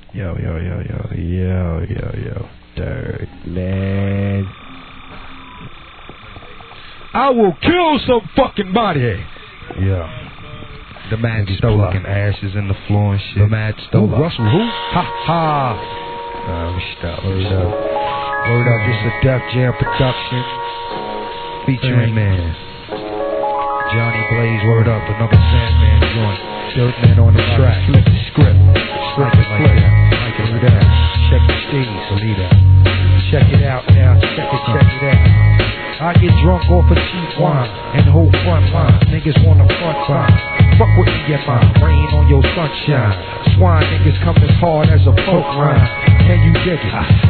Yo. Third man. I will kill some fucking body. Yeah. The Mad Stoller. Fucking ashes in the floor and shit. The Mad Stoller. Russell who? Ha ha. Stop. Word up, this is a Def Jam production. Featuring man. Johnny Blaze, word up, another Sandman joint. Dirtman on the track. Flip the script. Like it like that. Like it like that. Check the steez. Believe that. Check it out now. Check it out. I get drunk off of cheap wine and whole front line. Niggas wanna front line. Fuck with me in my rain on your sunshine. Swine niggas come as hard as a folk rhyme. Can you dig it?